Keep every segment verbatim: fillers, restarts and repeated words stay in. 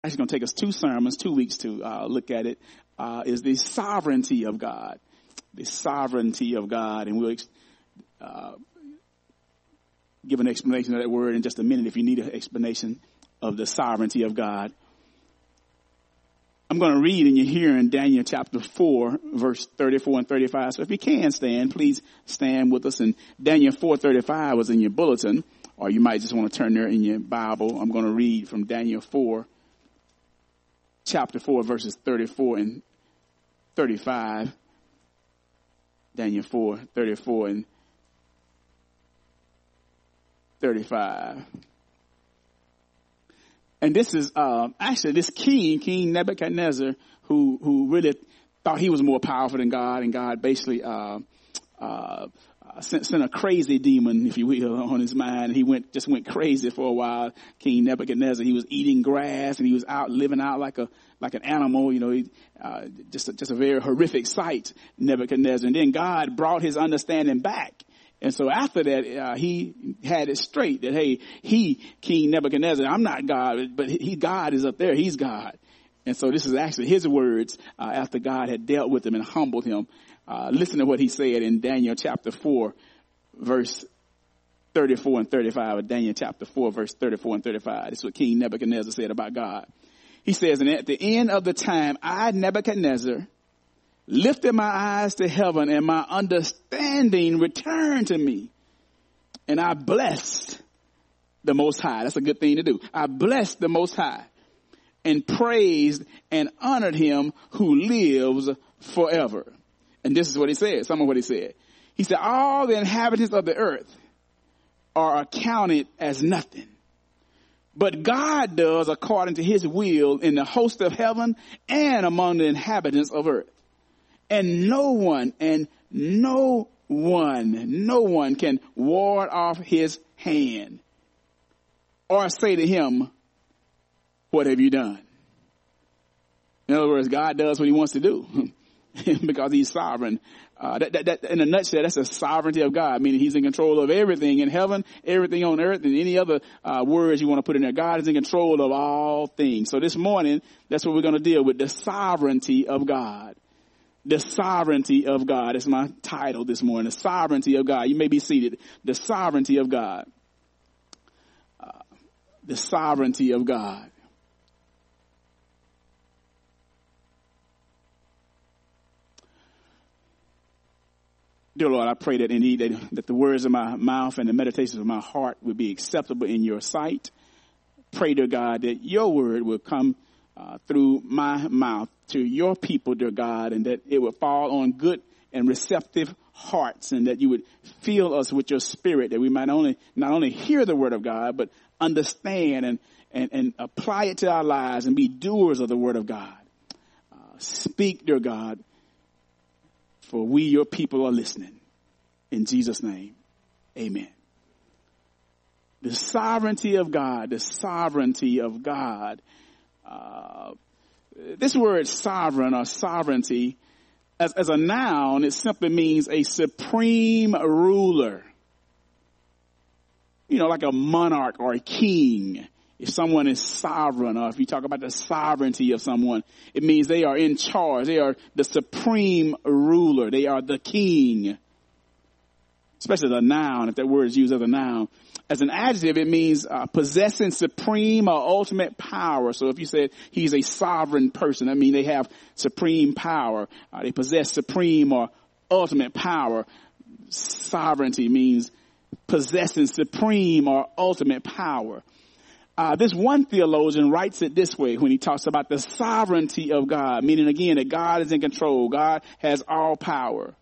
actually going to take us two sermons, two weeks to uh, look at it, uh, is the sovereignty of God. The sovereignty of God. And we'll uh, give an explanation of that word in just a minute if you need an explanation of the sovereignty of God. I'm going to read in your hearing Daniel chapter four, verse thirty-four and thirty-five. So if you can stand, please stand with us. And Daniel four thirty-five was in your bulletin, or you might just want to turn there in your Bible. I'm going to read from Daniel four, chapter four, verses thirty-four and thirty-five. Daniel four, thirty-four and thirty-five. And this is uh, actually this king, King Nebuchadnezzar, who who really thought he was more powerful than God, and God basically uh, uh, sent, sent a crazy demon, if you will, on his mind. He went just went crazy for a while. King Nebuchadnezzar, he was eating grass and he was out living out like a like an animal, you know, he, uh, just a, just a very horrific sight, Nebuchadnezzar. And then God brought his understanding back. And so after that, uh, he had it straight that, hey, he, King Nebuchadnezzar, I'm not God, but he, God is up there. He's God. And so this is actually his words uh, after God had dealt with him and humbled him. Uh, listen to what he said in Daniel chapter four, verse thirty-four and thirty-five. Or Daniel chapter four, verse thirty-four and thirty-five. This is what King Nebuchadnezzar said about God. He says, and at the end of the time, I, Nebuchadnezzar, lifted my eyes to heaven, and my understanding returned to me. And I blessed the Most High. That's a good thing to do. I blessed the Most High and praised and honored him who lives forever. And this is what he said. Some of what he said. He said, all the inhabitants of the earth are accounted as nothing. But God does according to his will in the host of heaven and among the inhabitants of earth. And no one, and no one, no one can ward off his hand or say to him, what have you done? In other words, God does what he wants to do because he's sovereign. Uh, that, that, that, in a nutshell, that's the sovereignty of God, meaning he's in control of everything in heaven, everything on earth, and any other uh, words you want to put in there. God is in control of all things. So this morning, that's what we're going to deal with, the sovereignty of God. The sovereignty of God is my title this morning. The sovereignty of God. You may be seated. The sovereignty of God. Uh, the sovereignty of God. Dear Lord, I pray that indeed that, that the words of my mouth and the meditations of my heart will be acceptable in your sight. Pray, dear God, that your word will come Uh, through my mouth to your people, dear God, and that it would fall on good and receptive hearts, and that you would fill us with your spirit, that we might only not only hear the word of God, but understand and and, and apply it to our lives and be doers of the word of God. Uh, speak, dear God, for we, your people, are listening. In Jesus' name, amen. The sovereignty of God, the sovereignty of God. Uh, this word sovereign or sovereignty, as, as a noun, it simply means a supreme ruler. You know, like a monarch or a king. If someone is sovereign, or if you talk about the sovereignty of someone, it means they are in charge. They are the supreme ruler. They are the king. Especially as a noun, if that word is used as a noun. As an adjective, it means uh, possessing supreme or ultimate power. So if you said he's a sovereign person, I mean they have supreme power. Uh, they possess supreme or ultimate power. Sovereignty means possessing supreme or ultimate power. Uh, this one theologian writes it this way when he talks about the sovereignty of God, meaning again that God is in control. God has all power.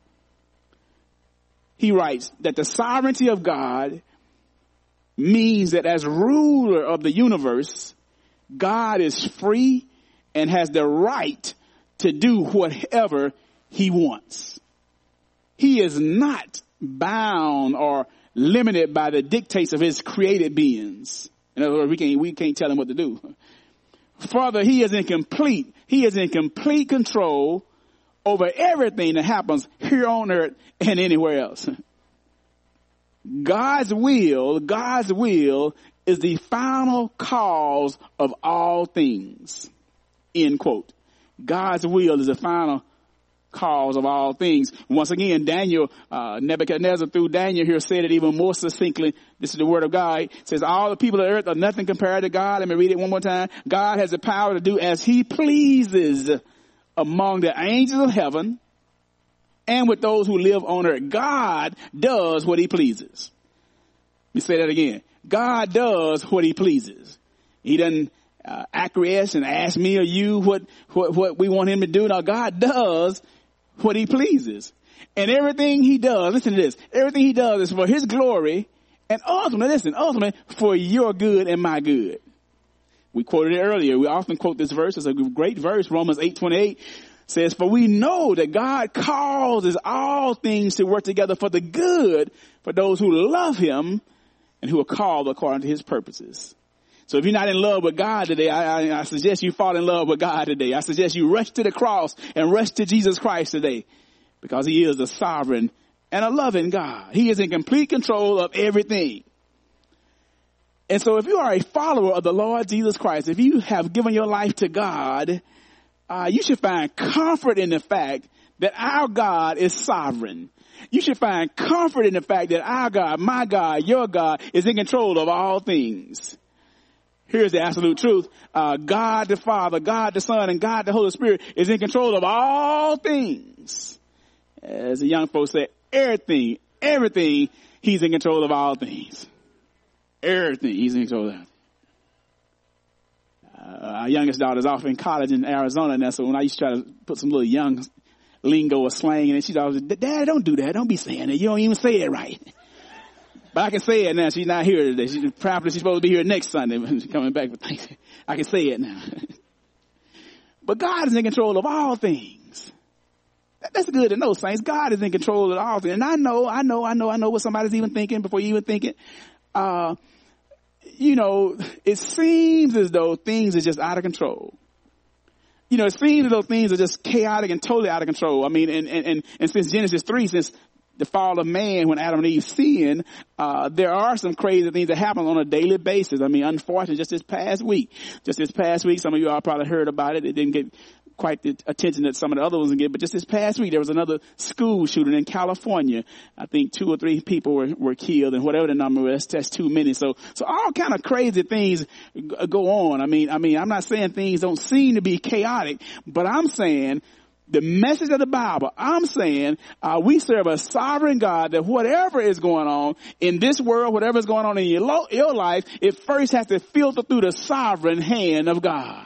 He writes that the sovereignty of God means that as ruler of the universe, God is free and has the right to do whatever he wants. He is not bound or limited by the dictates of his created beings. In other words, we can't, we can't tell him what to do. Further, he is in complete, he is in complete control over everything that happens here on earth and anywhere else. God's will, God's will is the final cause of all things. End quote. God's will is the final cause of all things. Once again, Daniel, uh, Nebuchadnezzar through Daniel here said it even more succinctly. This is the word of God. It says, all the people of the earth are nothing compared to God. Let me read it one more time. God has the power to do as he pleases among the angels of heaven and with those who live on earth. God does what he pleases. Let me say that again. God does what he pleases. He doesn't uh, acquiesce and ask me or you what, what, what we want him to do. Now, God does what he pleases. And everything he does, listen to this, everything he does is for his glory and ultimately, listen, ultimately for your good and my good. We quoted it earlier. We often quote this verse. It's a great verse. Romans eight twenty-eight says, for we know that God causes all things to work together for the good for those who love him and who are called according to his purposes. So if you're not in love with God today, I, I, I suggest you fall in love with God today. I suggest you rush to the cross and rush to Jesus Christ today, because he is a sovereign and a loving God. He is in complete control of everything. And so if you are a follower of the Lord Jesus Christ, if you have given your life to God, uh, you should find comfort in the fact that our God is sovereign. You should find comfort in the fact that our God, my God, your God is in control of all things. Here's the absolute truth. Uh, God the Father, God the Son, and God the Holy Spirit is in control of all things. As the young folks say, everything, everything, he's in control of all things. Everything, he's in control of that. Uh, our youngest daughter's off in college in Arizona now, so when I used to try to put some little young lingo or slang in it, she's always, Dad, don't do that. Don't be saying it. You don't even say it right. But I can say it now. She's not here today. She's probably she's supposed to be here next Sunday when she's coming back. I can say it now. But God is in control of all things. That's good to know, saints. God is in control of all things. And I know, I know, I know, I know what somebody's even thinking before you even think it. Uh, you know, it seems as though things are just out of control. You know, it seems as though things are just chaotic and totally out of control. I mean, and, and, and, and since Genesis three, since the fall of man, when Adam and Eve sinned, uh, there are some crazy things that happen on a daily basis. I mean, unfortunately, just this past week, just this past week, some of you all probably heard about it. It didn't get quite the attention that some of the other ones get, but just this past week, there was another school shooting in California. I think two or three people were, were killed, and whatever the number was, that's too many. So, so all kind of crazy things go on. I mean, I mean, I'm not saying things don't seem to be chaotic, but I'm saying the message of the Bible, I'm saying uh, we serve a sovereign God that whatever is going on in this world, whatever is going on in your, lo- your life, it first has to filter through the sovereign hand of God.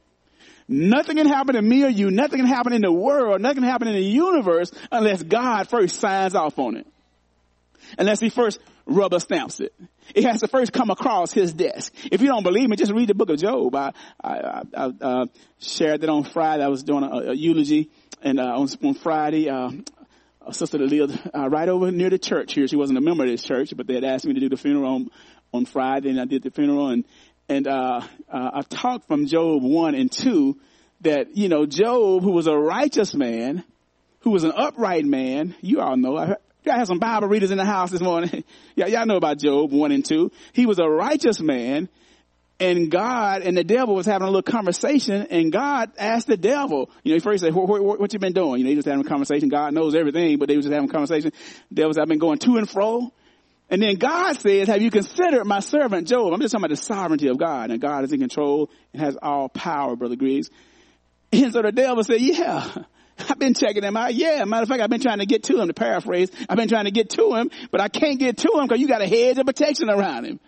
Nothing can happen to me or you, nothing can happen in the world, nothing can happen in the universe unless God first signs off on it. Unless he first rubber stamps it. It has to first come across his desk. If you don't believe me, just read the book of Job. I, I, I uh, shared that on Friday. I was doing a, a eulogy, and uh, on, on Friday, uh, a sister that lived uh, right over near the church here. She wasn't a member of this church, but they had asked me to do the funeral on, on Friday, and I did the funeral. And and uh, uh, I talked from Job one and two that, you know, Job, who was a righteous man, who was an upright man, you all know, I I had some Bible readers in the house this morning. yeah, y'all know about Job one and two. He was a righteous man, and God and the devil was having a little conversation, and God asked the devil, you know, he first said, what, what, what you been doing? You know, he was having a conversation. God knows everything, but they was just having a conversation. The devil said, I've been going to and fro. And then God says, have you considered my servant Job? I'm just talking about the sovereignty of God, and God is in control and has all power, Brother Griggs. And so the devil said, yeah, I've been checking him out. Yeah, matter of fact, I've been trying to get to him, to paraphrase. I've been trying to get to him, but I can't get to him because you got a hedge of protection around him.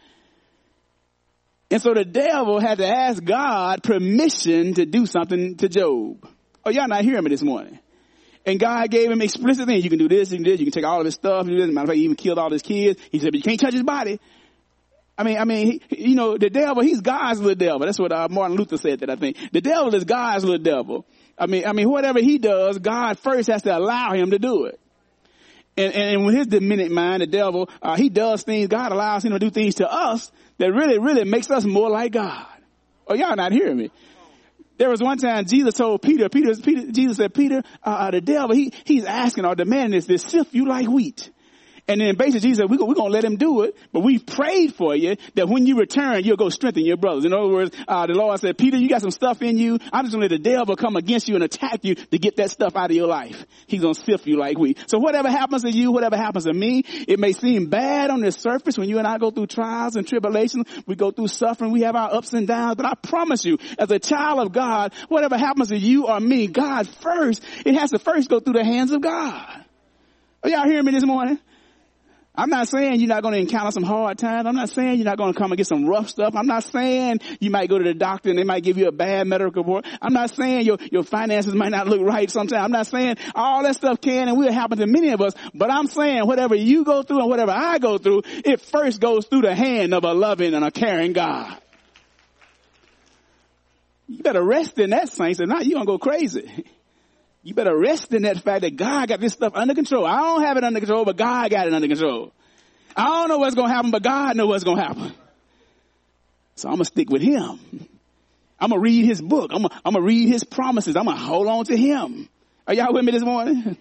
And so the devil had to ask God permission to do something to Job. Oh, y'all not hearing me this morning. And God gave him explicit things. You can do this, you can do this, you can take all of his stuff. Matter of fact, he even killed all his kids. He said, but you can't touch his body. I mean, I mean, he, you know, the devil, he's God's little devil. That's what uh, Martin Luther said that, I think. The devil is God's little devil. I mean, I mean, whatever he does, God first has to allow him to do it. And, and with his diminished mind, the devil, uh, he does things, God allows him to do things to us that really, really makes us more like God. Oh, y'all not hearing me. There was one time Jesus told Peter, Peter, Peter Jesus said, Peter, uh, the devil, he, he's asking or demanding this, this sift you like wheat. And then basically Jesus said, we're going to let him do it, but we've prayed for you that when you return, you'll go strengthen your brothers. In other words, uh, the Lord said, Peter, you got some stuff in you. I'm just going to let the devil come against you and attack you to get that stuff out of your life. He's going to sift you like wheat. So whatever happens to you, whatever happens to me, it may seem bad on the surface when you and I go through trials and tribulations. We go through suffering. We have our ups and downs. But I promise you, as a child of God, whatever happens to you or me, God first, it has to first go through the hands of God. Are y'all hearing me this morning? I'm not saying you're not going to encounter some hard times. I'm not saying you're not going to come and get some rough stuff. I'm not saying you might go to the doctor and they might give you a bad medical report. I'm not saying your, your finances might not look right sometimes. I'm not saying all that stuff can and will happen to many of us. But I'm saying whatever you go through and whatever I go through, it first goes through the hand of a loving and a caring God. You better rest in that, saints, and not you're going to go crazy. You better rest in that fact that God got this stuff under control. I don't have it under control, but God got it under control. I don't know what's going to happen, but God knows what's going to happen. So I'm going to stick with him. I'm going to read his book. I'm going I'm to read his promises. I'm going to hold on to him. Are y'all with me this morning?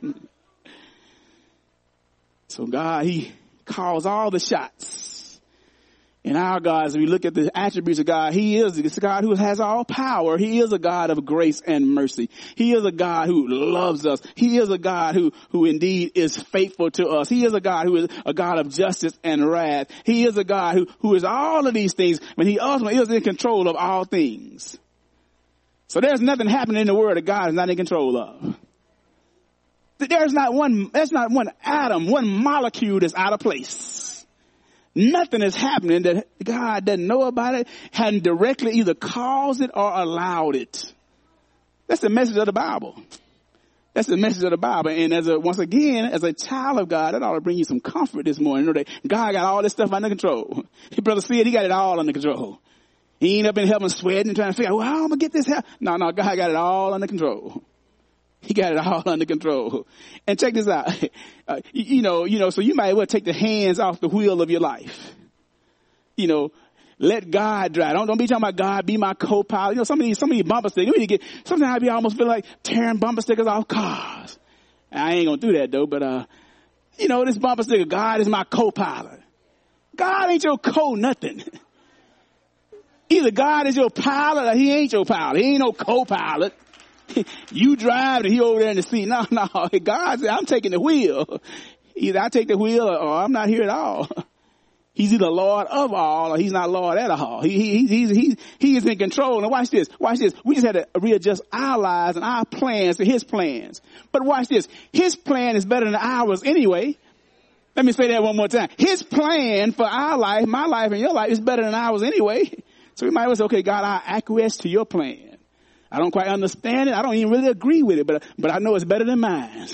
So God, he calls all the shots. And our God, as we look at the attributes of God, he is a God who has all power. He is a God of grace and mercy. He is a God who loves us. He is a God who, who indeed is faithful to us. He is a God who is a God of justice and wrath. He is a God who, who is all of these things, but he ultimately is in control of all things. So there's nothing happening in the world that God is not in control of. There's not one, there's not one atom, one molecule that's out of place. Nothing is happening that God doesn't know about it, hadn't directly either caused it or allowed it. That's the message of the Bible. That's the message of the Bible. And as a, once again, as a child of God, that ought to bring you some comfort this morning. You know that God got all this stuff under control. Your brother said he got it all under control. He ain't up in heaven sweating and trying to figure out, well, how am I going to get this help? No, no, God got it all under control. He got it all under control. And check this out. Uh, you, you know, you know, so you might well take the hands off the wheel of your life. You know, let God drive. Don't, don't be talking about God, be my co-pilot. You know, some of these, some of these bumper stickers, we get, sometimes I be almost feel like tearing bumper stickers off cars. I ain't gonna do that though, but, uh, you know, this bumper sticker, God is my co-pilot. God ain't your co-nothing. Either God is your pilot or he ain't your pilot. He ain't no co-pilot. You drive and he over there in the seat. No, no. God said, I'm taking the wheel. Either I take the wheel or, or I'm not here at all. He's either Lord of all or he's not Lord at all. He, he, he, he, he is in control. And watch this. Watch this. We just had to readjust our lives and our plans to his plans. But watch this. His plan is better than ours anyway. Let me say that one more time. His plan for our life, my life and your life is better than ours anyway. So we might well say, okay, God, I acquiesce to your plan. I don't quite understand it. I don't even really agree with it, but, but I know it's better than mine.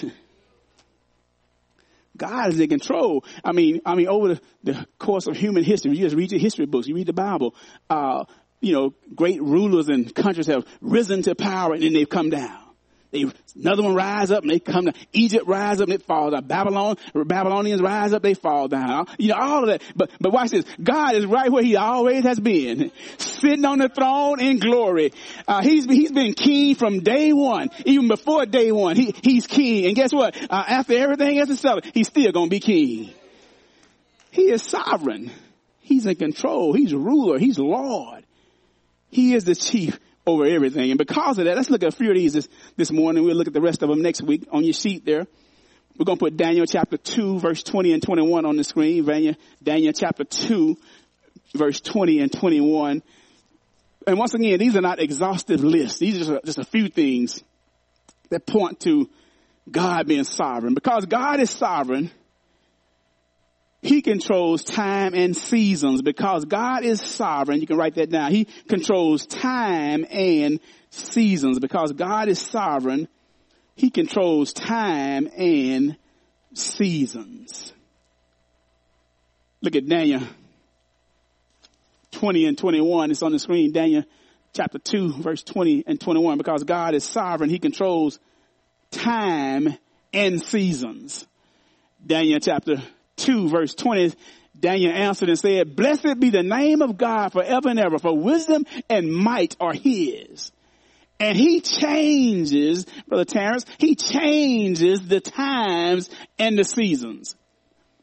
God is in control. I mean, I mean, over the, the course of human history, you just read your history books, you read the Bible, uh, you know, great rulers and countries have risen to power and then they've come down. They, another one rise up and they come down. Egypt rise up and it falls down. Babylon, Babylonians rise up, they fall down. You know, all of that. But, but watch this. God is right where he always has been. Sitting on the throne in glory. Uh, he's, he's been king from day one. Even before day one, he, he's king. And guess what? Uh, after everything else is settled, he's still gonna be king. He is sovereign. He's in control. He's ruler. He's Lord. He is the chief over everything. And because of that, let's look at a few of these this, this morning. We'll look at the rest of them next week on your sheet there. We're going to put Daniel chapter two, verse twenty and twenty-one on the screen. Daniel, Daniel chapter two, verse twenty and twenty-one. And once again, these are not exhaustive lists. These are just a, just a few things that point to God being sovereign. Because God is sovereign, he controls time and seasons. Because God is sovereign, you can write that down. He controls time and seasons. Because God is sovereign, he controls time and seasons. Look at Daniel twenty and twenty-one. It's on the screen. Daniel chapter two, verse twenty and twenty-one. Because God is sovereign, he controls time and seasons. Daniel chapter two, verse twenty, Daniel answered and said, blessed be the name of God forever and ever, for wisdom and might are his. And he changes, Brother Terrence, he changes the times and the seasons.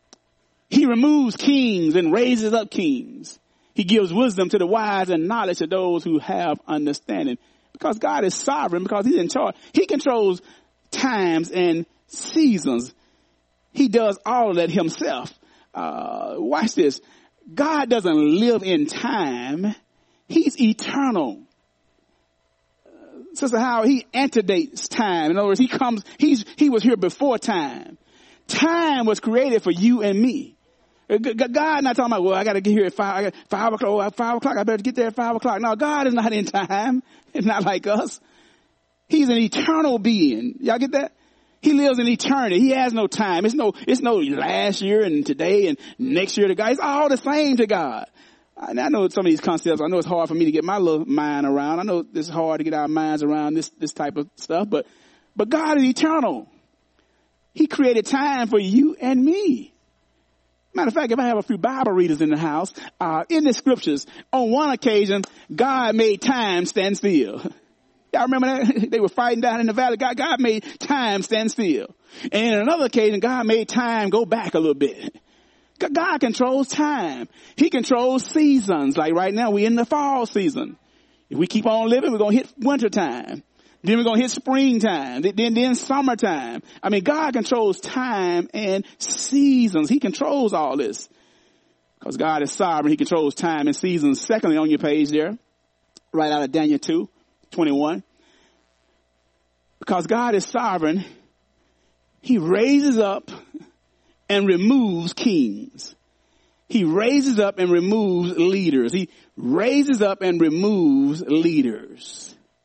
He removes kings and raises up kings. He gives wisdom to the wise and knowledge to those who have understanding. Because God is sovereign, because he's in charge. He controls times and seasons. He does all of that himself. Uh, watch this. God doesn't live in time. He's eternal. Uh, Sister Howard, he antedates time. In other words, he comes, he's, he was here before time. Time was created for you and me. God not talking about, well, I got to get here at five, I got five o'clock, five o'clock. I better get there at five o'clock. No, God is not in time. It's not like us. He's an eternal being. Y'all get that? He lives in eternity. He has no time. It's no, it's no last year and today and next year to God. It's all the same to God. And I know some of these concepts, I know it's hard for me to get my little mind around. I know it's hard to get our minds around this, this type of stuff, but, but God is eternal. He created time for you and me. Matter of fact, if I have a few Bible readers in the house, uh, in the scriptures, on one occasion, God made time stand still. Y'all remember that? They were fighting down in the valley. God, God made time stand still. And on another occasion, God made time go back a little bit. God controls time. He controls seasons. Like right now, we're in the fall season. If we keep on living, we're going to hit winter time. Then we're going to hit springtime. Then, then summertime. I mean, God controls time and seasons. He controls all this. Because God is sovereign. He controls time and seasons. Secondly, on your page there, right out of Daniel two twenty-one. Because God is sovereign, he raises up and removes kings. He raises up and removes leaders. He raises up and removes leaders.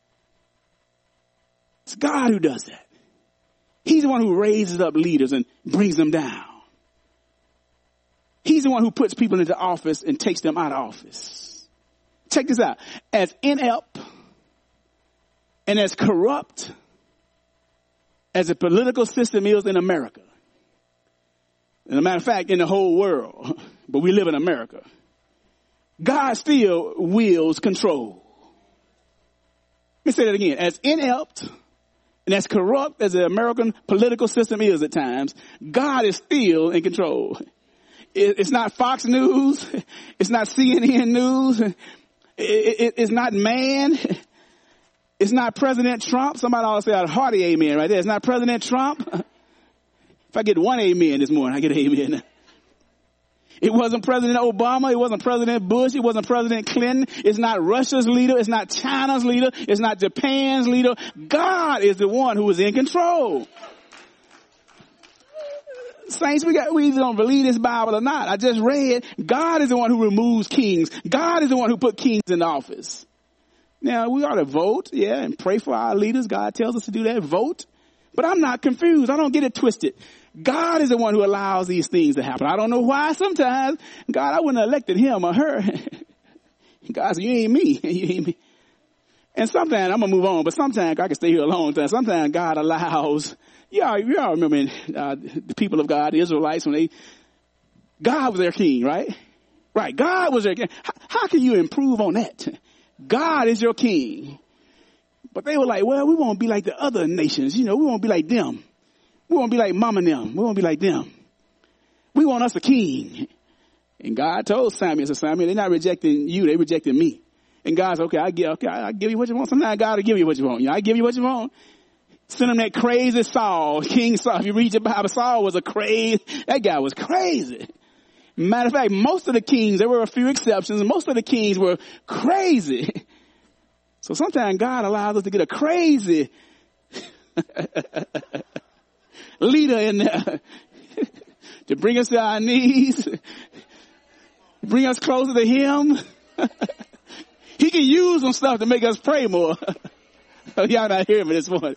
It's God who does that. He's the one who raises up leaders and brings them down. He's the one who puts people into office and takes them out of office. Check this out. As inept and as corrupt as the political system is in America, as a matter of fact, in the whole world, but we live in America, God still wields control. Let me say that again. As inept and as corrupt as the American political system is at times, God is still in control. It's not Fox News. It's not C N N News. It's not man. It's not President Trump. Somebody always say a hearty amen right there. It's not President Trump. If I get one amen this morning, I get an amen. It wasn't President Obama. It wasn't President Bush. It wasn't President Clinton. It's not Russia's leader. It's not China's leader. It's not Japan's leader. God is the one who is in control. Saints, we got, we either don't believe this Bible or not. I just read, God is the one who removes kings. God is the one who put kings in office. Now, we ought to vote, yeah, and pray for our leaders. God tells us to do that, vote. But I'm not confused. I don't get it twisted. God is the one who allows these things to happen. I don't know why sometimes, God, I wouldn't have elected him or her. God said, you ain't me. You ain't me. And sometimes, I'm going to move on, but sometimes I can stay here a long time. Sometimes God allows, y'all, y'all remember uh, the people of God, the Israelites, when they, God was their king, right? Right. God was their king. How, how can you improve on that? God is your king. But they were like, well, we won't be like the other nations. You know, we won't be like them. We won't be like mama and them. We won't be like them. We want us a king. And God told Samuel, said, Samuel, they're not rejecting you. They rejecting me. And God said, okay, I give, okay, I give you what you want. Sometimes God will give you what you want. You know, I give you what you want. Send him that crazy Saul, King Saul. If you read your Bible, Saul was a crazy, that guy was crazy. Matter of fact, most of the kings, there were a few exceptions, most of the kings were crazy. So sometimes God allows us to get a crazy leader in there to bring us to our knees, bring us closer to him. He can use some stuff to make us pray more. Y'all not hearing me this morning.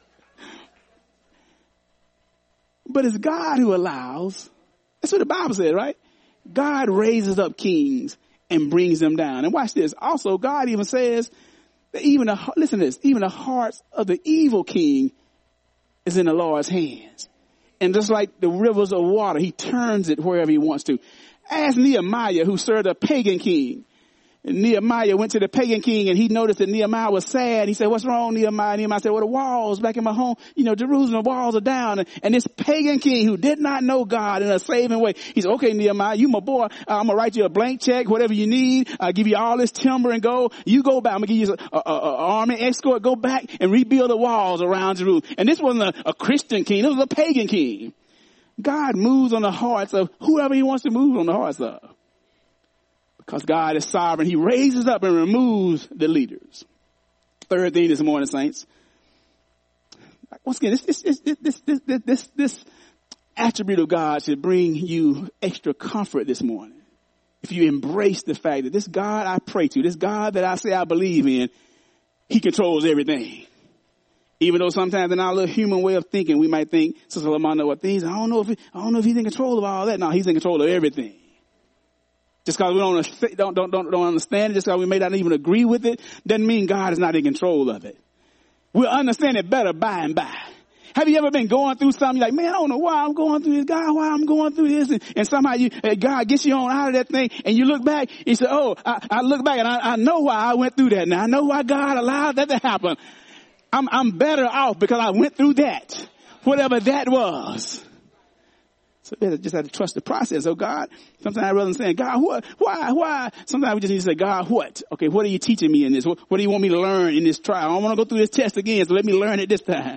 But it's God who allows. That's what the Bible said, right? God raises up kings and brings them down. And watch this. Also, God even says that even the, listen to this, even the hearts of the evil king is in the Lord's hands. And just like the rivers of water, he turns it wherever he wants to. Ask Nehemiah, who served a pagan king. Nehemiah went to the pagan king and he noticed that Nehemiah was sad. He said, what's wrong, Nehemiah? Nehemiah said, well, the walls back in my home, you know, Jerusalem, the walls are down. And, and this pagan king who did not know God in a saving way, he said, okay, Nehemiah, you my boy. Uh, I'm going to write you a blank check, whatever you need. I'll give you all this timber and gold. You go back. I'm going to give you a, a, a, a army escort. Go back and rebuild the walls around Jerusalem. And this wasn't a, a Christian king. It was a pagan king. God moves on the hearts of whoever he wants to move on the hearts of. Because God is sovereign, he raises up and removes the leaders. Third thing this morning, saints. Once again, this, this, this, this, this, this, this attribute of God should bring you extra comfort this morning. If you embrace the fact that this God I pray to, this God that I say I believe in, he controls everything. Even though sometimes in our little human way of thinking, we might think, Sister Lamont, what things, I don't know if he, I don't know if he's in control of all that. No, he's in control of everything. Just because we don't, don't, don't, don't, don't understand it, just because we may not even agree with it, doesn't mean God is not in control of it. We'll understand it better by and by. Have you ever been going through something? You're like, man, I don't know why I'm going through this. God, why I'm going through this? And, and somehow you, uh, God gets you on out of that thing and you look back, you say, oh, I, I look back and I, I know why I went through that. Now I know why God allowed that to happen. I'm, I'm better off because I went through that, whatever that was. So we just have to trust the process. So God, sometimes rather than saying, God, what, why, why? Sometimes we just need to say, God, what? Okay, what are you teaching me in this? What, what do you want me to learn in this trial? I don't want to go through this test again, so let me learn it this time.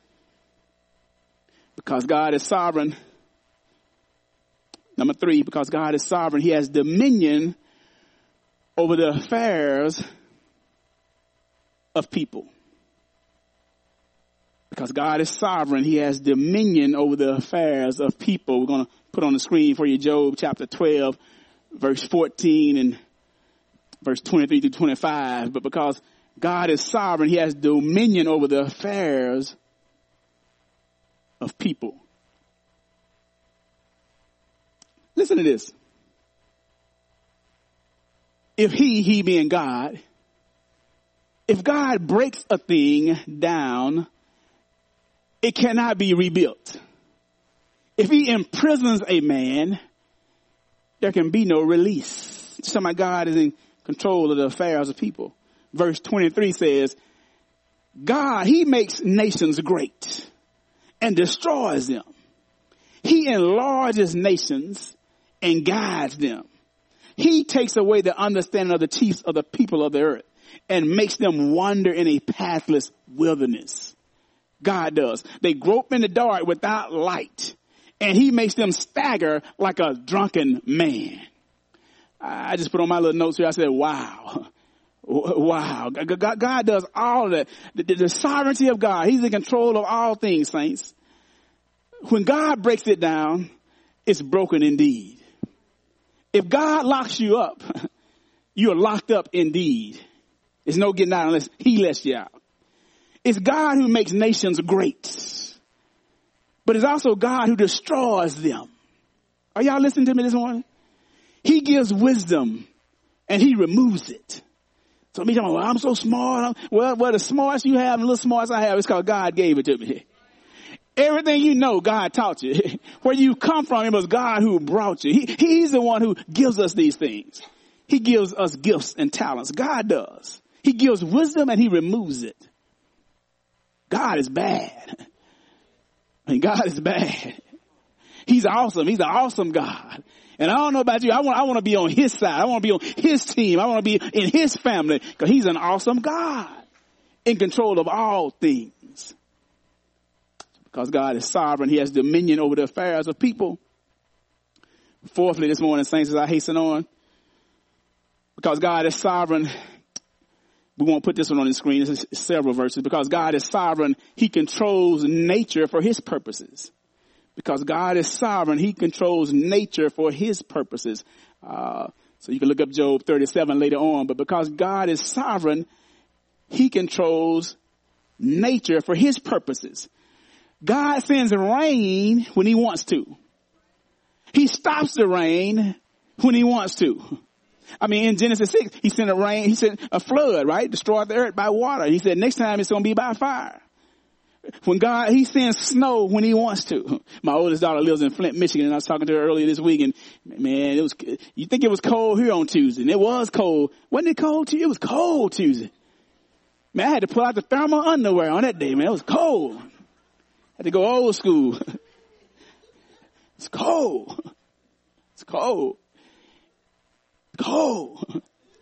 Because God is sovereign. Number three, because God is sovereign, he has dominion over the affairs of people. Because God is sovereign, he has dominion over the affairs of people. We're going to put on the screen for you Job chapter twelve, verse fourteen and verse twenty-three through twenty-five. But because God is sovereign, he has dominion over the affairs of people. Listen to this. If he, he being God, if God breaks a thing down, it cannot be rebuilt. If he imprisons a man, there can be no release. Somebody, God is in control of the affairs of people. Verse twenty-three says, God, he makes nations great and destroys them. He enlarges nations and guides them. He takes away the understanding of the chiefs of the people of the earth and makes them wander in a pathless wilderness. God does. They grope in the dark without light, and he makes them stagger like a drunken man. I just put on my little notes here. I said, wow. Wow. God, God does all of that. The, the, the sovereignty of God. He's in control of all things, saints. When God breaks it down, it's broken indeed. If God locks you up, you're locked up indeed. There's no getting out unless he lets you out. It's God who makes nations great, but it's also God who destroys them. Are y'all listening to me this morning? He gives wisdom and he removes it. So me talking, well, I'm so smart. I'm, well, well, the smarts you have and the little smarts I have, it's called God gave it to me. Everything you know, God taught you. Where you come from, it was God who brought you. He, he's the one who gives us these things. He gives us gifts and talents. God does. He gives wisdom and he removes it. God is bad. I mean, God is bad. He's awesome. He's an awesome God. And I don't know about you. I want, I want to be on his side. I want to be on his team. I want to be in his family because he's an awesome God in control of all things. Because God is sovereign. He has dominion over the affairs of people. Fourthly, this morning, saints, as I hasten on, because God is sovereign, we won't put this one on the screen. There's several verses. Because God is sovereign, he controls nature for his purposes. Because God is sovereign, he controls nature for his purposes. Uh, so you can look up Job thirty-seven later on. But because God is sovereign, he controls nature for his purposes. God sends rain when he wants to. He stops the rain when he wants to. I mean, in Genesis six, he sent a rain, he sent a flood, right? Destroyed the earth by water. He said next time it's going to be by fire. When God, he sends snow when he wants to. My oldest daughter lives in Flint, Michigan, and I was talking to her earlier this week, and man, it was, you think it was cold here on Tuesday, and it was cold. Wasn't it cold Tuesday? It was cold Tuesday. Man, I had to pull out the thermal underwear on that day, man. It was cold. I had to go old school. It's cold. It's cold. Cold.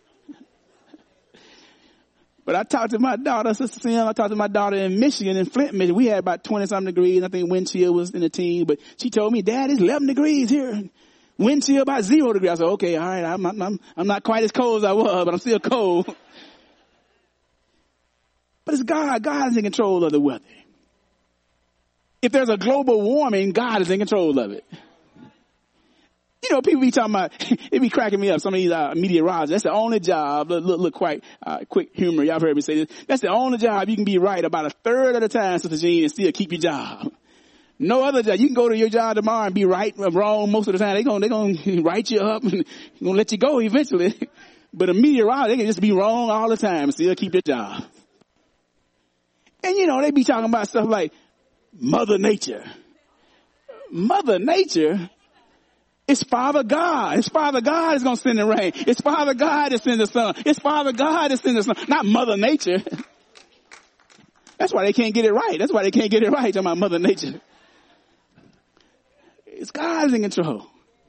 But I talked to my daughter, Sister Sam, I talked to my daughter in Michigan, in Flint, Michigan. We had about twenty something degrees. I think wind chill was in the teens, but she told me, Dad, it's eleven degrees here. Wind chill about zero degrees. I said, okay, all right. I'm not, I'm, I'm not quite as cold as I was, but I'm still cold. But it's God. God is in control of the weather. If there's a global warming, God is in control of it. You know, people be talking about, it be cracking me up. Some of these uh, meteorologists, that's the only job, look, look, look quite uh, quick humor. Y'all heard me say this. That's the only job you can be right about a third of the time, Sister Jean, and still keep your job. No other job. You can go to your job tomorrow and be right or wrong most of the time. They're going, they're going to write you up and going to let you go eventually. But a meteorologist, they can just be wrong all the time and still keep your job. And you know, they be talking about stuff like Mother Nature. Mother Nature? It's Father God. It's Father God is going to send the rain. It's Father God that sends the sun. It's Father God that sends the sun. Not Mother Nature. That's why they can't get it right. That's why they can't get it right. Talking about Mother Nature. It's God's in control.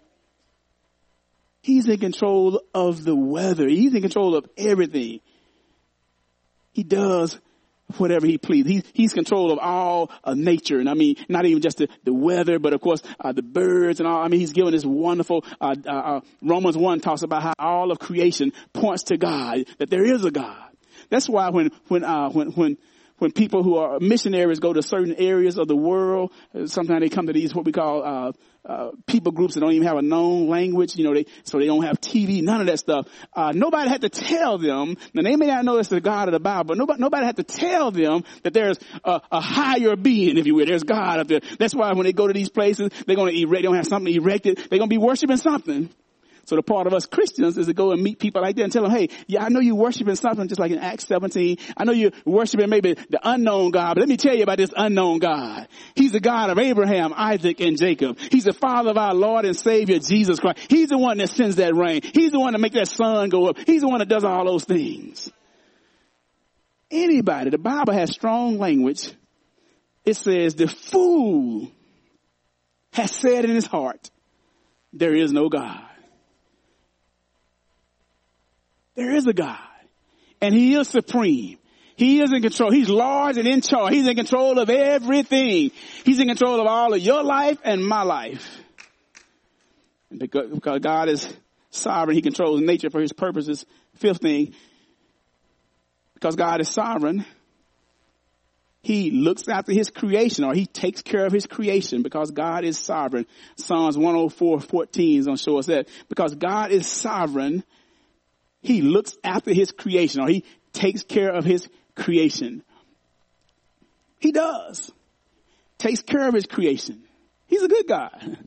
He's in control of the weather. He's in control of everything. He does whatever he pleases. He, he's control of all uh, nature. And I mean, not even just the, the weather, but of course, uh, the birds and all. I mean, he's given this wonderful, uh, uh, uh, Romans one talks about how all of creation points to God, that there is a God. That's why when, when, uh, when, when, when people who are missionaries go to certain areas of the world, uh, sometimes they come to these, what we call, uh, Uh, people groups that don't even have a known language, you know, they, so they don't have T V, none of that stuff. Uh, nobody had to tell them, now they may not know it's the God of the Bible, but nobody, nobody had to tell them that there's a, a higher being, if you will. There's God up there. That's why when they go to these places, they're going to erect, they don't have something erected. They're going to be worshiping something. So the part of us Christians is to go and meet people like that and tell them, hey, yeah, I know you're worshiping something, just like in Acts seventeen. I know you're worshiping maybe the unknown God, but let me tell you about this unknown God. He's the God of Abraham, Isaac, and Jacob. He's the Father of our Lord and Savior, Jesus Christ. He's the one that sends that rain. He's the one that makes that sun go up. He's the one that does all those things. Anybody, the Bible has strong language. It says the fool has said in his heart, there is no God. There is a God, and he is supreme. He is in control. He's large and in charge. He's in control of everything. He's in control of all of your life and my life. And because, because God is sovereign, he controls nature for his purposes. Fifth thing, because God is sovereign, he looks after his creation, or he takes care of his creation because God is sovereign. Psalms one oh four fourteen is going to show us that. Because God is sovereign, he looks after his creation, or he takes care of his creation. He does. Takes care of his creation. He's a good God.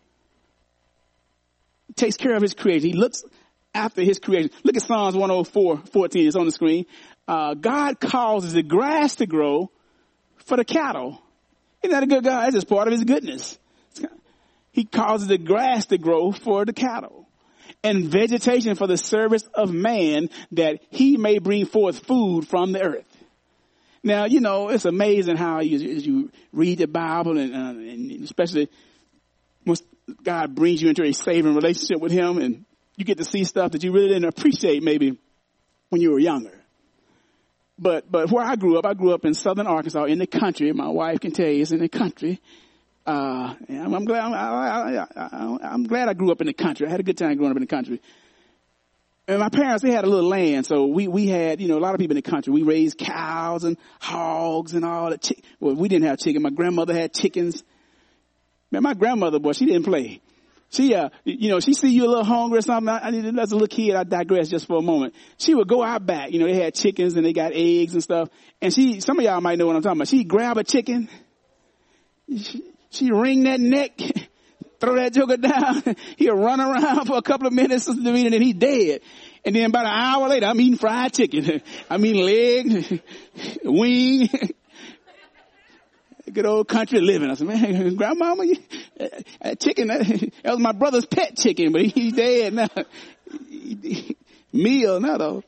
Takes care of his creation. He looks after his creation. Look at Psalms one oh four fourteen. It's on the screen. Uh, God causes the grass to grow for the cattle. Isn't that a good God? That's just part of his goodness. He causes the grass to grow for the cattle, and vegetation for the service of man, that he may bring forth food from the earth. Now, you know, it's amazing how you, as you read the Bible, and, uh, and especially once God brings you into a saving relationship with him, and you get to see stuff that you really didn't appreciate maybe when you were younger. But, but where I grew up, I grew up in southern Arkansas, in the country. My wife can tell you it's in the country. Uh, I'm, I'm glad, I, I, I, I'm glad I grew up in the country. I had a good time growing up in the country. And my parents, they had a little land. So we, we had, you know, a lot of people in the country. We raised cows and hogs and all that. Chi- well, we didn't have chicken. My grandmother had chickens. Man, my grandmother, boy, she didn't play. She, uh, you know, she see you a little hungry or something. I, I need, as a little kid, I digress just for a moment. She would go out back. You know, they had chickens and they got eggs and stuff. And she, some of y'all might know what I'm talking about. She'd grab a chicken. She, She wring that neck, throw that joker down. He'll run around for a couple of minutes, and then he's dead. And then about an hour later, I'm eating fried chicken. I'm eating leg, wing. Good old country living. I said, man, grandmama, you, that chicken, that, that was my brother's pet chicken, but he, he's dead now. Meal now though.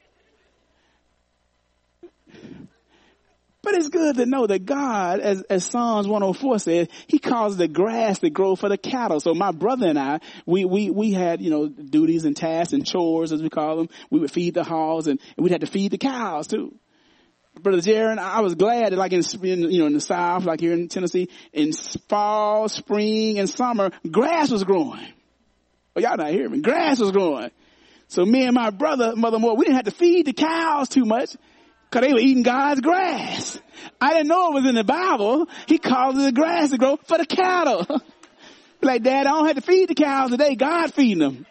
But it's good to know that God, as, as Psalms one oh four says, he causes the grass to grow for the cattle. So my brother and I, we, we, we had, you know, duties and tasks and chores, as we call them. We would feed the hogs and, and we'd have to feed the cows too. Brother Jaron, I was glad that like in, in, you know, in the South, like here in Tennessee, in fall, spring, and summer, grass was growing. Well, y'all not hearing me. Grass was growing. So me and my brother, Mother Moore, we didn't have to feed the cows too much. Cause they were eating God's grass. I didn't know it was in the Bible. He causes the grass to grow for the cattle. Like, Dad, I don't have to feed the cows today. God feeding them.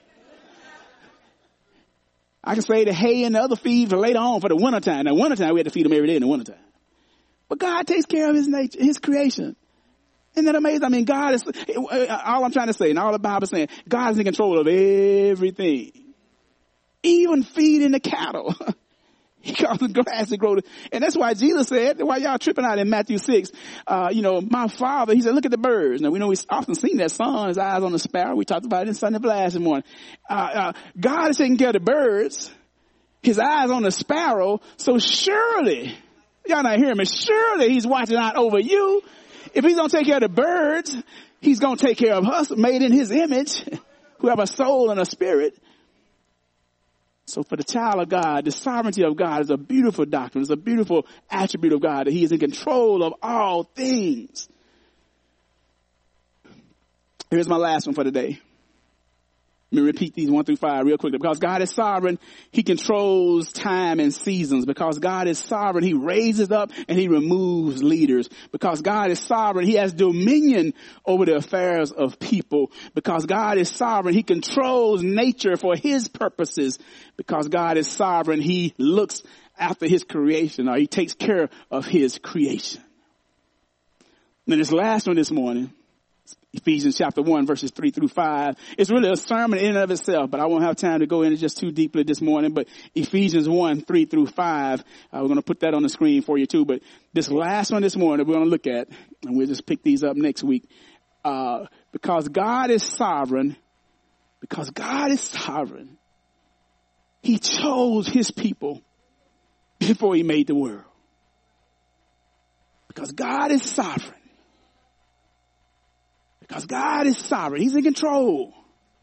I can say the hay and the other feed for later on for the wintertime. Now, wintertime, we had to feed them every day in the wintertime. But God takes care of his nature, his creation. Isn't that amazing? I mean, God is, all I'm trying to say, and all the Bible is saying, God is in control of everything. Even feeding the cattle. He causes grass to grow. And that's why Jesus said, why y'all tripping out in Matthew six, uh, you know, my Father, he said, look at the birds. Now, we know we've often seen that song, his eyes on the sparrow. We talked about it in Sunday Blast this morning. Uh, uh, God is taking care of the birds, his eyes on the sparrow. So surely, y'all not hearing me, surely he's watching out over you. If he's going to take care of the birds, he's going to take care of us, made in his image, who have a soul and a spirit. So for the child of God, the sovereignty of God is a beautiful doctrine. It's a beautiful attribute of God, that he is in control of all things. Here's my last one for today. Let me repeat these one through five real quickly. Because God is sovereign, he controls time and seasons. Because God is sovereign, he raises up and he removes leaders. Because God is sovereign, he has dominion over the affairs of people. Because God is sovereign, he controls nature for his purposes. Because God is sovereign, he looks after his creation, or he takes care of his creation. And then this last one this morning, Ephesians chapter one, verses three through five. It's really a sermon in and of itself, but I won't have time to go into just too deeply this morning. But Ephesians one, three through five, uh, we're going to put that on the screen for you too. But this last one this morning we're going to look at, and we'll just pick these up next week. Uh, because God is sovereign, because God is sovereign, he chose his people before he made the world. Because God is sovereign. Because God is sovereign. He's in control.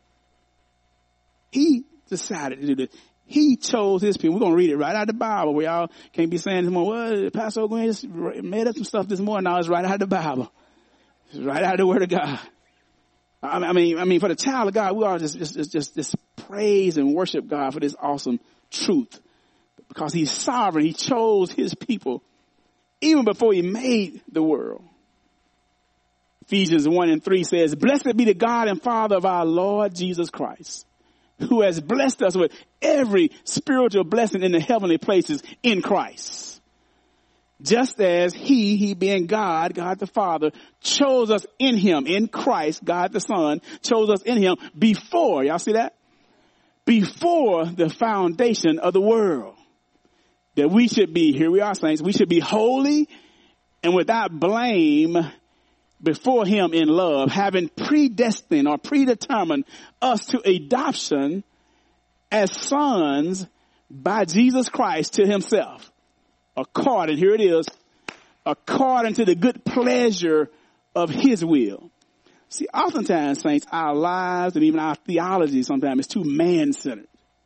He decided to do this. He chose his people. We're going to read it right out of the Bible. We all can't be saying this morning, well, Pastor O'Gwen just made up some stuff this morning. No, it's right out of the Bible. It's right out of the Word of God. I mean, I mean, for the child of God, we all just, just, just, just praise and worship God for this awesome truth. Because he's sovereign. He chose his people even before he made the world. Ephesians one and three says, blessed be the God and Father of our Lord Jesus Christ, who has blessed us with every spiritual blessing in the heavenly places in Christ. Just as he, he being God, God the Father, chose us in him, in Christ, God the Son, chose us in him before, y'all see that? Before the foundation of the world. That we should be, here we are saints, we should be holy and without blame before him in love, having predestined or predetermined us to adoption as sons by Jesus Christ to himself. According, here it is, according to the good pleasure of his will. See, oftentimes, saints, our lives and even our theology sometimes is too man-centered.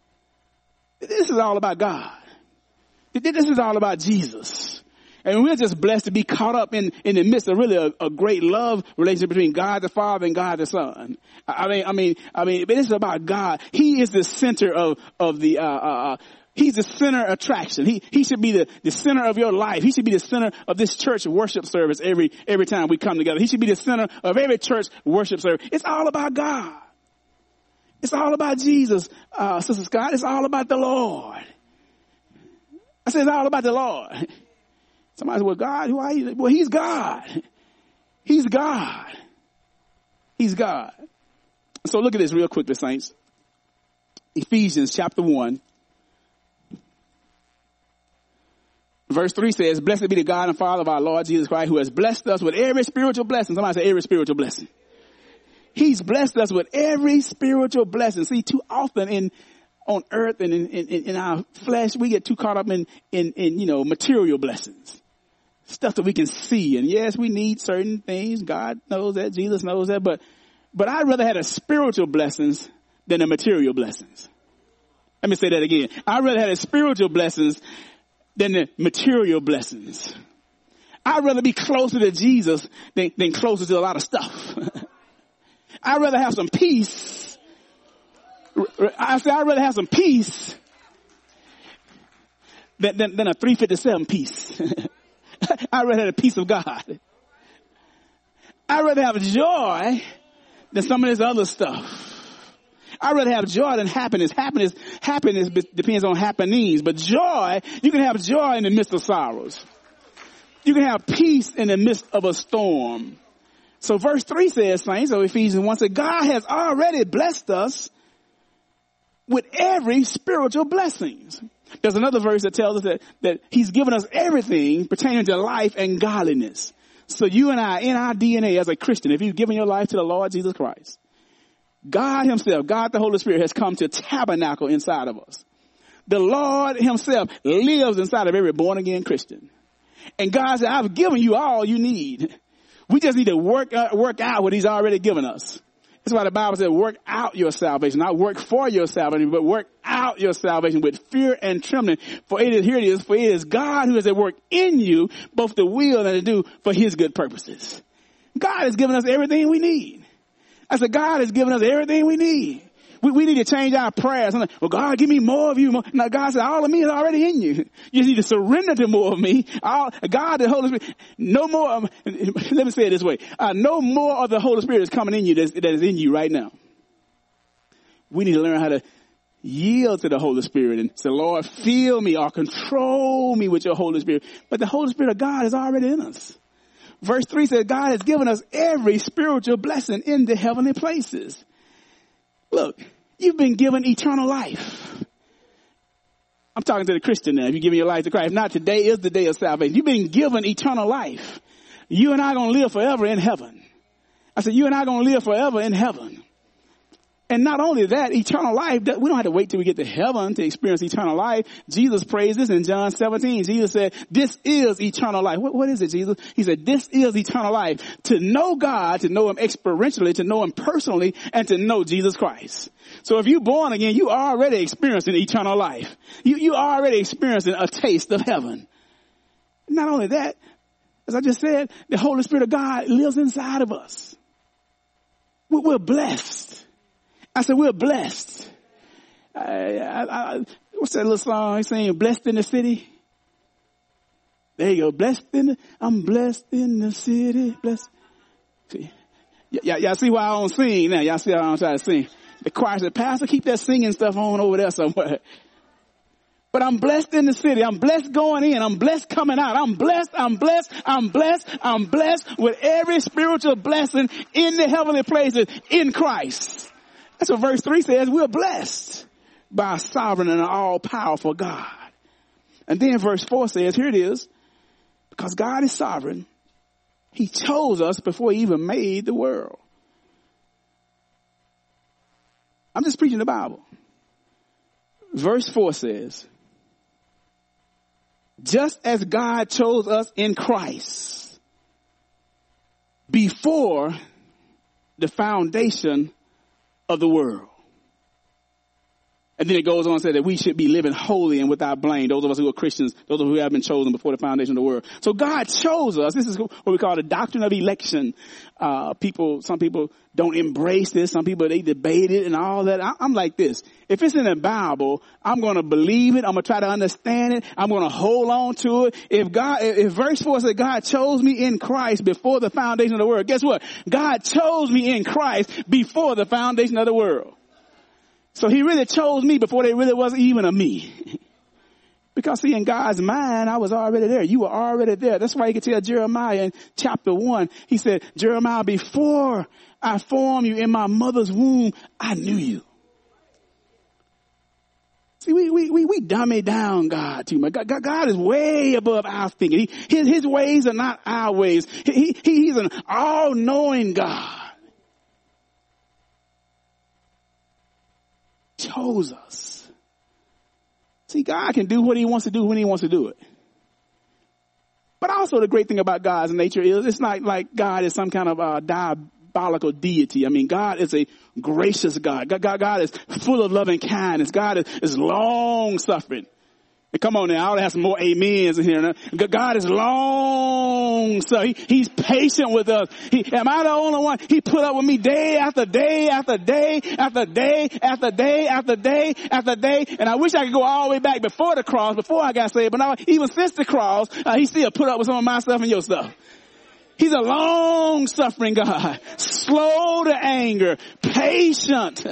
This is all about God. This is all about Jesus. And we're just blessed to be caught up in, in the midst of really a, a great love relationship between God the Father and God the Son. I mean, I mean, I mean, but it's about God. He is the center of, of the, uh, uh, he's the center attraction. He, he should be the, the center of your life. He should be the center of this church worship service every, every time we come together. He should be the center of every church worship service. It's all about God. It's all about Jesus, uh, Sister Scott. It's all about the Lord. I said it's all about the Lord. Somebody said, well, God, who are you? Well, he's God. He's God. He's God. So look at this real quick, the saints. Ephesians chapter one, Verse three says, blessed be the God and Father of our Lord Jesus Christ, who has blessed us with every spiritual blessing. Somebody say every spiritual blessing. He's blessed us with every spiritual blessing. See, too often in on earth and in, in, in our flesh, we get too caught up in, in, in, you know, material blessings. Stuff that we can see. And yes, we need certain things. God knows that. Jesus knows that. But, but I'd rather have the spiritual blessings than the material blessings. Let me say that again. I'd rather have the spiritual blessings than the material blessings. I'd rather be closer to Jesus than, than closer to a lot of stuff. I'd rather have some peace. I say I'd rather have some peace than, than, than a three fifty-seven piece. I'd rather have the peace of God. I'd rather have joy than some of this other stuff. I'd rather have joy than happiness. Happiness, happiness depends on happenings, but joy, you can have joy in the midst of sorrows. You can have peace in the midst of a storm. So verse three says, saints, so Ephesians one says, God has already blessed us with every spiritual blessings. There's another verse that tells us that, that he's given us everything pertaining to life and godliness. So you and I, in our D N A as a Christian, if you've given your life to the Lord Jesus Christ, God himself, God the Holy Spirit has come to tabernacle inside of us. The Lord himself lives inside of every born again Christian. And God said, I've given you all you need. We just need to work, uh, work out what he's already given us. That's why the Bible said, work out your salvation, not work for your salvation, but work out your salvation with fear and trembling. For it is, here it is, for it is God who is at work in you, both the will and to do for his good purposes. God has given us everything we need. I said, God has given us everything we need. We, we need to change our prayers. I'm like, well, God, give me more of you. More. Now, God said, all of me is already in you. You just need to surrender to more of me. All, God, the Holy Spirit, no more of, let me say it this way. Uh, no more of the Holy Spirit is coming in you that, that is in you right now. We need to learn how to yield to the Holy Spirit and say, Lord, fill me or control me with your Holy Spirit. But the Holy Spirit of God is already in us. Verse three says, God has given us every spiritual blessing in the heavenly places. Look, you've been given eternal life. I'm talking to the Christian now. If you give your life to Christ, not today is the day of salvation. You've been given eternal life. You and I are going to live forever in heaven. I said, you and I are going to live forever in heaven. And not only that, eternal life, we don't have to wait till we get to heaven to experience eternal life. Jesus praised this in John seventeen. Jesus said, this is eternal life. What, what is it, Jesus? He said, this is eternal life. To know God, to know him experientially, to know him personally, and to know Jesus Christ. So if you're born again, you are already experiencing eternal life. You, you are already experiencing a taste of heaven. Not only that, as I just said, the Holy Spirit of God lives inside of us. We're, we're blessed. I said, we're blessed. I, I, I, what's that little song he's saying? Blessed in the city. There you go. Blessed in the, I'm blessed in the city. Blessed. See, y- y- y'all see why I don't sing now. Y'all see how I don't try to sing. The choir said, Pastor, keep that singing stuff on over there somewhere. But I'm blessed in the city. I'm blessed going in. I'm blessed coming out. I'm blessed. I'm blessed. I'm blessed. I'm blessed with every spiritual blessing in the heavenly places in Christ. That's what verse three says. We're blessed by a sovereign and an all-powerful God. And then verse four says, here it is, because God is sovereign, he chose us before he even made the world. I'm just preaching the Bible. Verse four says, just as God chose us in Christ before the foundation of the world. And then it goes on to say that we should be living holy and without blame. Those of us who are Christians, those of us who have been chosen before the foundation of the world. So God chose us. This is what we call the doctrine of election. Uh, people, some people don't embrace this. Some people, they debate it and all that. I, I'm like this. If it's in the Bible, I'm going to believe it. I'm going to try to understand it. I'm going to hold on to it. If God, if verse four says God chose me in Christ before the foundation of the world, guess what? God chose me in Christ before the foundation of the world. So he really chose me before there really was even a me. Because see, in God's mind, I was already there. You were already there. That's why you could tell Jeremiah in chapter one, he said, Jeremiah, before I formed you in my mother's womb, I knew you. See, we, we, we, we dummy down God too much. God, God, God is way above our thinking. He, his, his ways are not our ways. He, he, he's an all-knowing God. Chose us. See, God can do what he wants to do when he wants to do it. But also the great thing about God's nature is it's not like God is some kind of uh, diabolical deity. I mean, God is a gracious God. God, God, God is full of loving kindness. God is, is long suffering. And come on now, I ought to have some more amens in here. Now. God is long, so he, he's patient with us. He, am I the only one? He put up with me day after day after day after day after day after day after day. And I wish I could go all the way back before the cross, before I got saved. But now, even since the cross, uh, he still put up with some of my stuff and your stuff. He's a long-suffering God, slow to anger, patient.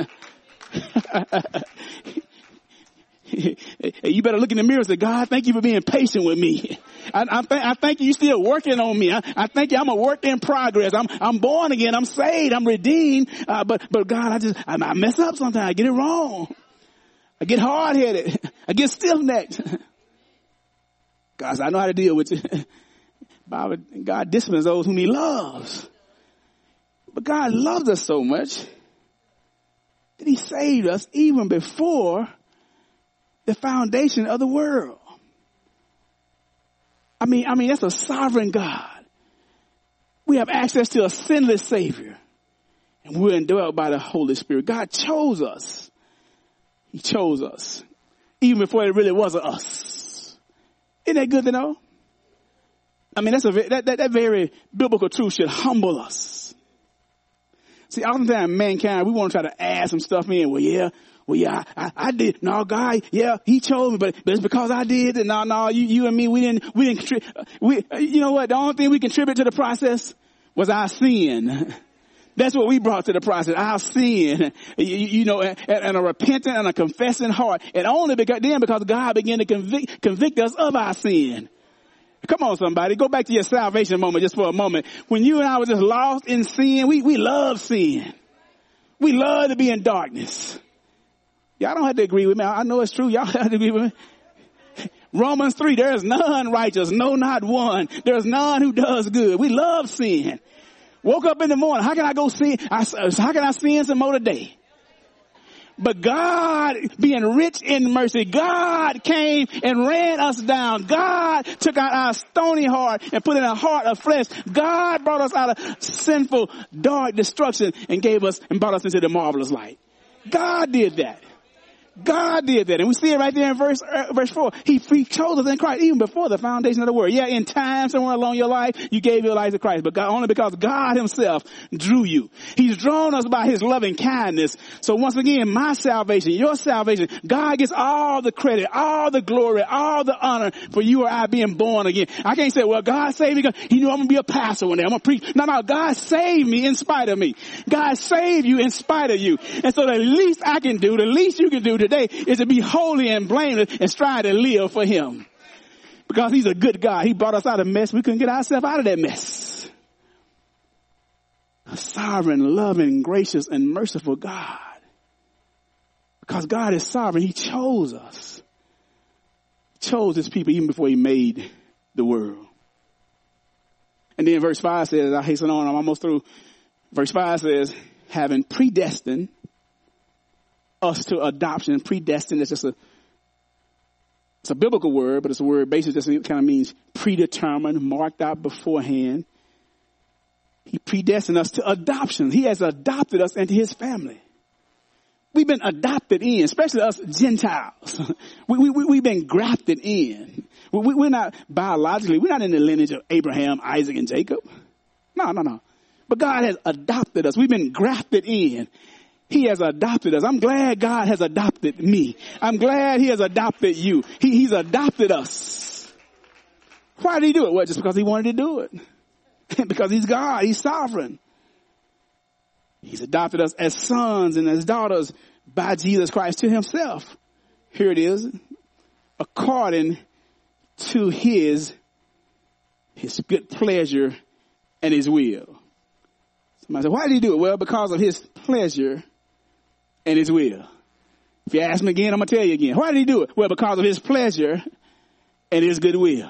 You better look in the mirror and say, God, thank you for being patient with me. I, I, th- I thank you you're still working on me. I, I thank you I'm a work in progress. I'm, I'm born again. I'm saved. I'm redeemed. Uh, but, but God, I just, I, I mess up sometimes. I get it wrong. I get hard-headed. I get stiff-necked. God said, I know how to deal with you. God disciplines those whom he loves. But God loves us so much that he saved us even before the foundation of the world. I mean, I mean, that's a sovereign God. We have access to a sinless Savior. And we're indwelt by the Holy Spirit. God chose us. He chose us. Even before it really was us. Isn't that good to know? I mean, that's a, that, that, that very biblical truth should humble us. See, oftentimes mankind, we want to try to add some stuff in. Well, yeah, well, yeah, I, I, I did. No, God, yeah, he chose me, but, but it's because I did it. No, no, you, you and me, we didn't, we didn't, contri- we, you know what? The only thing we contribute to the process was our sin. That's what we brought to the process, our sin, you, you know, and, and a repentant and a confessing heart. And only because, then because God began to convict, convict us of our sin. Come on, somebody. Go back to your salvation moment just for a moment. When you and I were just lost in sin, we, we love sin. We love to be in darkness. Y'all don't have to agree with me. I know it's true. Y'all have to agree with me. Romans three, there is none righteous, no, not one. There is none who does good. We love sin. Woke up in the morning. How can I go sin? I, how can I sin some more today? But God, being rich in mercy, God came and ran us down. God took out our stony heart and put in a heart of flesh. God brought us out of sinful, dark destruction and gave us and brought us into the marvelous light. God did that. God did that. And we see it right there in verse, uh, verse four. He, he chose us in Christ even before the foundation of the world. Yeah, in time, somewhere along your life, you gave your life to Christ, but God, only because God himself drew you. He's drawn us by his loving kindness. So once again, my salvation, your salvation, God gets all the credit, all the glory, all the honor for you or I being born again. I can't say, well, God saved me because he knew I'm going to be a pastor one day. I'm going to preach. No, no, God saved me in spite of me. God saved you in spite of you. And so the least I can do, the least you can do today is to be holy and blameless and strive to live for him. Because he's a good God. He brought us out of mess. We couldn't get ourselves out of that mess. A sovereign, loving, gracious, and merciful God. Because God is sovereign. He chose us. He chose his people even before he made the world. And then verse five says, I hasten on, I'm almost through. Verse five says, having predestined us to adoption. Predestined is just a, it's a biblical word, but it's a word basically just kind of means predetermined, marked out beforehand. He predestined us to adoption. He has adopted us into his family. We've been adopted in, especially us Gentiles. we, we, we, we've been grafted in. We, we're not biologically, we're not in the lineage of Abraham, Isaac, and Jacob. No, no, no. But God has adopted us. We've been grafted in. He has adopted us. I'm glad God has adopted me. I'm glad he has adopted you. He, he's adopted us. Why did he do it? Well, just because he wanted to do it. Because he's God. He's sovereign. He's adopted us as sons and as daughters by Jesus Christ to himself. Here it is. According to his, his good pleasure and his will. Somebody said, why did he do it? Well, because of his pleasure and his will. If you ask me again, I'm going to tell you again. Why did he do it? Well, because of his pleasure and his goodwill.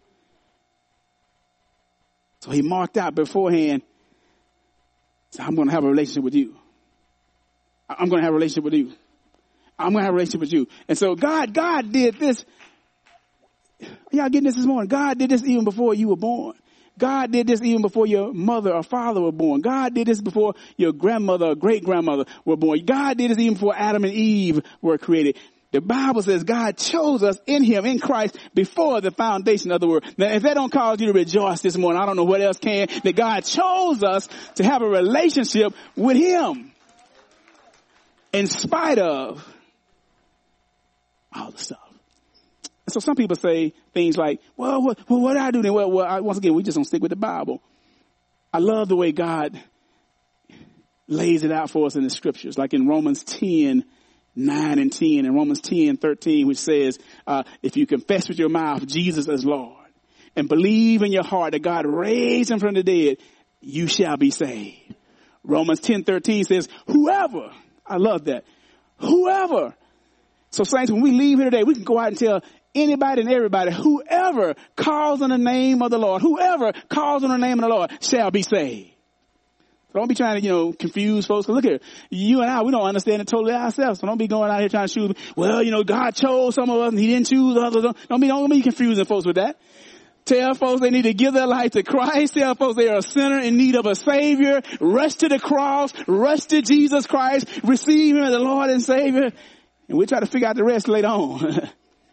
So he marked out beforehand, so I'm going to have a relationship with you. I'm going to have a relationship with you. I'm going to have a relationship with you. And so God, God did this. Y'all getting this this morning? God did this even before you were born. God did this even before your mother or father were born. God did this before your grandmother or great-grandmother were born. God did this even before Adam and Eve were created. The Bible says God chose us in him, in Christ, before the foundation of the world. Now, if that don't cause you to rejoice this morning, I don't know what else can. That God chose us to have a relationship with him in spite of all the stuff. So some people say things like, well, what, well, what do I do then? Well, well I, once again, we just don't stick with the Bible. I love the way God lays it out for us in the scriptures, like in Romans ten, nine and ten, and Romans ten, thirteen, which says, uh, if you confess with your mouth Jesus as Lord and believe in your heart that God raised him from the dead, you shall be saved. Romans ten, thirteen says, whoever, I love that, whoever. So saints, when we leave here today, we can go out and tell anybody and everybody, whoever calls on the name of the Lord, whoever calls on the name of the Lord shall be saved. So don't be trying to, you know, confuse folks. Cause look here, you and I, we don't understand it totally ourselves. So don't be going out here trying to choose. Well, you know, God chose some of us and he didn't choose others. Don't be, don't be confusing folks with that. Tell folks they need to give their life to Christ. Tell folks they are a sinner in need of a Savior. Rush to the cross. Rush to Jesus Christ. Receive him as the Lord and Savior. And we'll try to figure out the rest later on.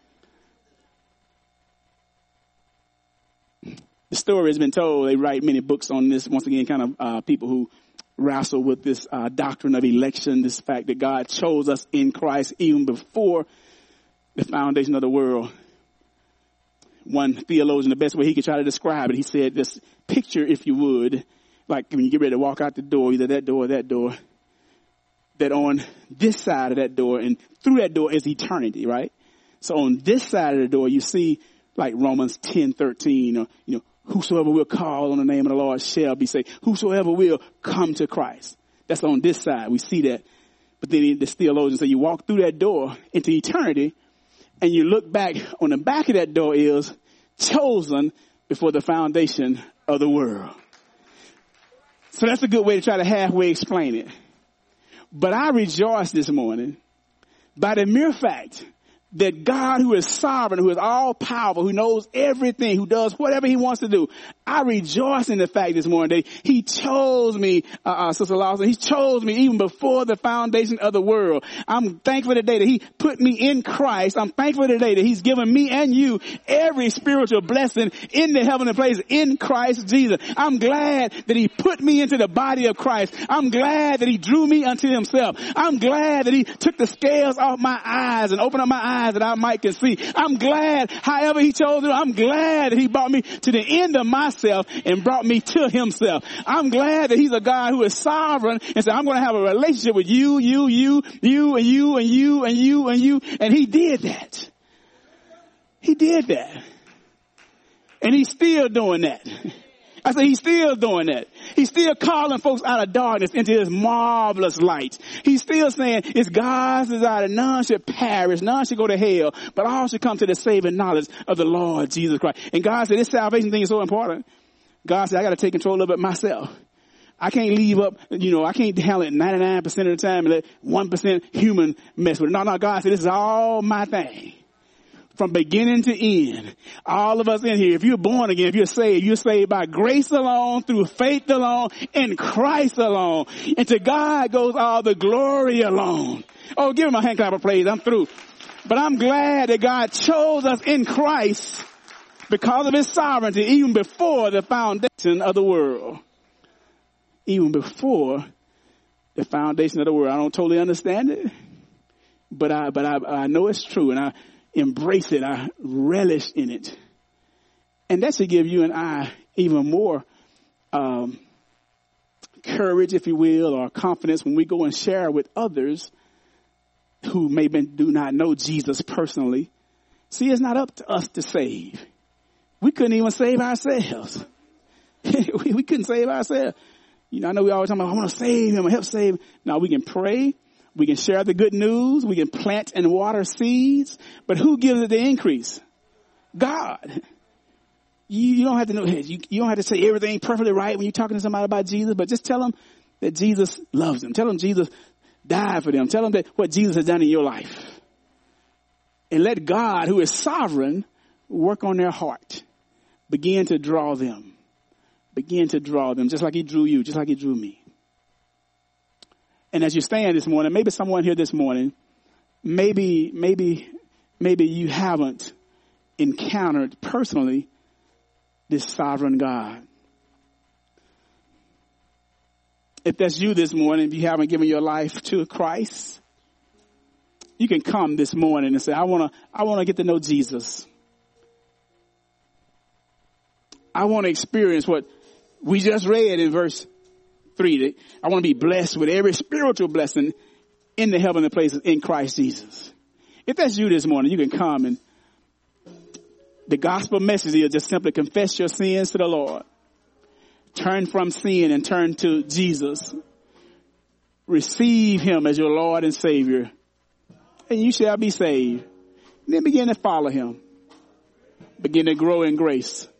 The story has been told. They write many books on this. Once again, kind of uh, people who wrestle with this uh, doctrine of election, this fact that God chose us in Christ even before the foundation of the world. One theologian, the best way he could try to describe it, he said, this picture, if you would, like when you get ready to walk out the door, either that door or that door, that on this side of that door and through that door is eternity, right? So on this side of the door, you see like Romans ten, thirteen, or, you know, whosoever will call on the name of the Lord shall be saved. Whosoever will come to Christ. That's on this side. We see that. But then the theologians say you walk through that door into eternity and you look back on the back of that door is chosen before the foundation of the world. So that's a good way to try to halfway explain it. But I rejoice this morning by the mere fact that God, who is sovereign, who is all powerful, who knows everything, who does whatever he wants to do. I rejoice in the fact this morning that he chose me, uh, uh, Sister Lawson. He chose me even before the foundation of the world. I'm thankful today that he put me in Christ. I'm thankful today that he's given me and you every spiritual blessing in the heavenly place in Christ Jesus. I'm glad that he put me into the body of Christ. I'm glad that he drew me unto himself. I'm glad that he took the scales off my eyes and opened up my eyes that I might can see. I'm glad, however he chose it, I'm glad that he brought me to the end of myself and brought me to himself. I'm glad that he's a God who is sovereign and said, I'm going to have a relationship with you, you, you, you, and you, and you, and you, and you. And he did that. He did that. And he's still doing that. I said he's still doing that. He's still calling folks out of darkness into his marvelous light. He's still saying it's God's desire that none should perish, none should go to hell, but all should come to the saving knowledge of the Lord Jesus Christ. And God said this salvation thing is so important. God said I got to take control of it myself. I can't leave up, you know, I can't handle it ninety-nine percent of the time and let one percent human mess with it. No, no, God said this is all my thing. From beginning to end, all of us in here, if you're born again, if you're saved, you're saved by grace alone, through faith alone, in Christ alone. And to God goes all the glory alone. Oh, give him a hand clap of praise. I'm through. But I'm glad that God chose us in Christ because of his sovereignty, even before the foundation of the world. Even before the foundation of the world. I don't totally understand it, but I, but I, I know it's true, and I embrace it. I relish in it. And that should give you and I even more um, courage, if you will, or confidence when we go and share with others who maybe do not know Jesus personally. See, it's not up to us to save. We couldn't even save ourselves. we, we couldn't save ourselves. You know, I know we always talk about, I want to save him, I help save him. Now we can pray. We can share the good news. We can plant and water seeds. But who gives it the increase? God. You, you don't have to know, you, you don't have to say everything perfectly right when you're talking to somebody about Jesus, but just tell them that Jesus loves them. Tell them Jesus died for them. Tell them that what Jesus has done in your life. And let God, who is sovereign, work on their heart. Begin to draw them. Begin to draw them just like he drew you, just like he drew me. And as you stand this morning, maybe someone here this morning, maybe, maybe, maybe you haven't encountered personally this sovereign God. If that's you this morning, if you haven't given your life to Christ, you can come this morning and say, I want to, I want to get to know Jesus. I want to experience what we just read in verse three. I want to be blessed with every spiritual blessing in the heavenly places in Christ Jesus. If that's you this morning, you can come, and the gospel message is just simply confess your sins to the Lord. Turn from sin and turn to Jesus. Receive him as your Lord and Savior, and you shall be saved. And then begin to follow him. Begin to grow in grace.